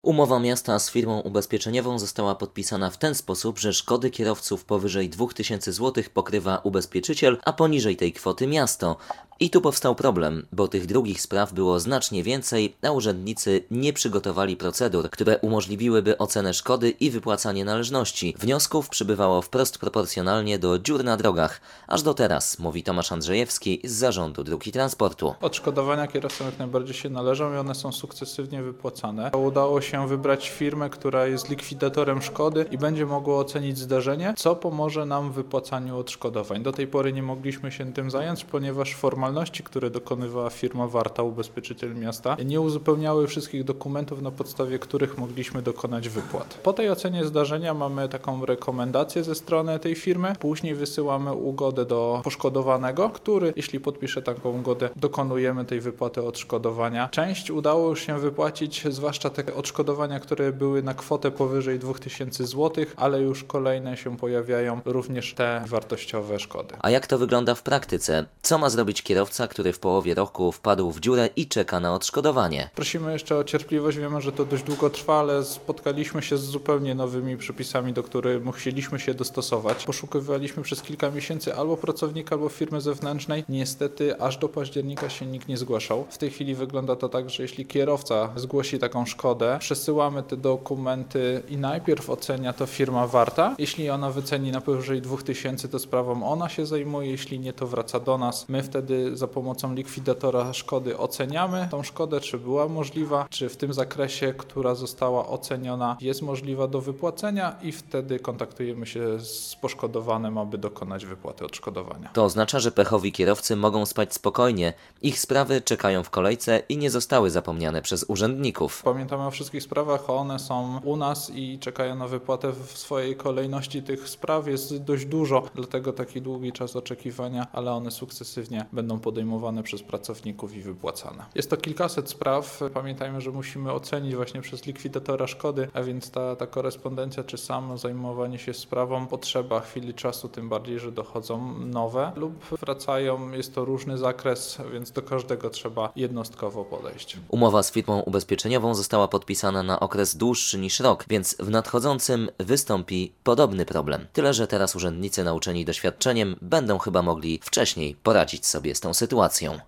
Umowa miasta z firmą ubezpieczeniową została podpisana w ten sposób, że szkody kierowców powyżej 2000 zł pokrywa ubezpieczyciel, a poniżej tej kwoty miasto. I tu powstał problem, bo tych drugich spraw było znacznie więcej, a urzędnicy nie przygotowali procedur, które umożliwiłyby ocenę szkody i wypłacanie należności. Wniosków przybywało wprost proporcjonalnie do dziur na drogach. Aż do teraz, mówi Tomasz Andrzejewski z Zarządu Dróg i Transportu. Odszkodowania kierowcom jak najbardziej się należą i one są sukcesywnie wypłacane. Udało się wybrać firmę, która jest likwidatorem szkody i będzie mogła ocenić zdarzenie, co pomoże nam w wypłacaniu odszkodowań. Do tej pory nie mogliśmy się tym zająć, ponieważ formalności, które dokonywała firma Warta, ubezpieczyciel miasta, nie uzupełniały wszystkich dokumentów, na podstawie których mogliśmy dokonać wypłat. Po tej ocenie zdarzenia mamy taką rekomendację ze strony tej firmy. Później wysyłamy ugodę do poszkodowanego, który, jeśli podpisze taką ugodę, dokonujemy tej wypłaty odszkodowania. Część udało już się wypłacić, zwłaszcza te odszkodowania, które były na kwotę powyżej 2000 zł, ale już kolejne się pojawiają, również te wartościowe szkody. A jak to wygląda w praktyce? Co ma zrobić kierowca, który w połowie roku wpadł w dziurę i czeka na odszkodowanie? Prosimy jeszcze o cierpliwość, wiemy, że to dość długo trwa, ale spotkaliśmy się z zupełnie nowymi przepisami, do których musieliśmy się dostosować. Poszukiwaliśmy przez kilka miesięcy albo pracownika, albo firmy zewnętrznej. Niestety aż do października się nikt nie zgłaszał. W tej chwili wygląda to tak, że jeśli kierowca zgłosi taką szkodę, przesyłamy te dokumenty i najpierw ocenia to firma Warta. Jeśli ona wyceni na powyżej 2000, to sprawą ona się zajmuje, jeśli nie, to wraca do nas. My wtedy za pomocą likwidatora szkody oceniamy tą szkodę, czy była możliwa, czy w tym zakresie, która została oceniona, jest możliwa do wypłacenia i wtedy kontaktujemy się z poszkodowanym, aby dokonać wypłaty odszkodowania. To oznacza, że pechowi kierowcy mogą spać spokojnie. Ich sprawy czekają w kolejce i nie zostały zapomniane przez urzędników. Pamiętamy o wszystkich sprawach, one są u nas i czekają na wypłatę w swojej kolejności. Tych spraw jest dość dużo, dlatego taki długi czas oczekiwania, ale one sukcesywnie będą podejmowane przez pracowników i wypłacane. Jest to kilkaset spraw. Pamiętajmy, że musimy ocenić właśnie przez likwidatora szkody, a więc ta korespondencja czy samo zajmowanie się sprawą potrzeba chwili czasu, tym bardziej, że dochodzą nowe lub wracają. Jest to różny zakres, więc do każdego trzeba jednostkowo podejść. Umowa z firmą ubezpieczeniową została podpisana na okres dłuższy niż rok, więc w nadchodzącym wystąpi podobny problem. Tyle, że teraz urzędnicy nauczeni doświadczeniem będą chyba mogli wcześniej poradzić sobie z tą sytuacją.